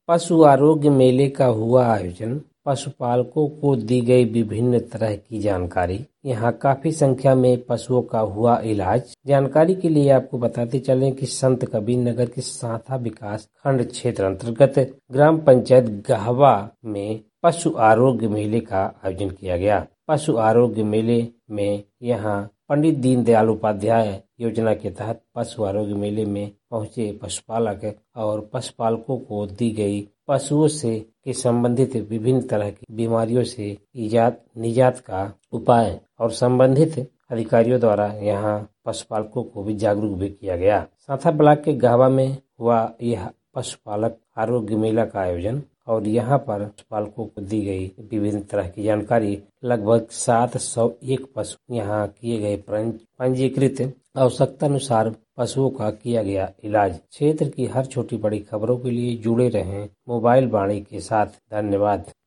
पशु आरोग्य मेले का हुआ आयोजन। पशुपालकों को दी गई विभिन्न तरह की जानकारी। यहाँ काफी संख्या में पशुओं का हुआ इलाज। जानकारी के लिए आपको बताते चलें कि संत कबीरनगर के सांथा विकास खंड क्षेत्र अंतर्गत ग्राम पंचायत गहवा में पशु आरोग्य मेले का आयोजन किया गया। पशु आरोग्य मेले में यहाँ पंडित दीनदयाल उपाध्याय योजना के तहत पशु आरोग्य मेले में पहुंचे पशुपालक और पशुपालकों को दी गई पशुओं से के संबंधित विभिन्न तरह की बीमारियों से निजात का उपाय और संबंधित अधिकारियों द्वारा यहाँ पशुपालकों को भी जागरूक भी किया गया। सांथा ब्लॉक के गहवा में हुआ यह पशुपालक आरोग्य मेला का आयोजन और यहाँ पर पशुपालकों को दी गई विभिन्न तरह की जानकारी। लगभग 701 पशु यहाँ किए गए पंजीकृत। आवश्यकता अनुसार पशुओं का किया गया इलाज। क्षेत्र की हर छोटी बड़ी खबरों के लिए जुड़े रहें मोबाइल वाणी के साथ। धन्यवाद।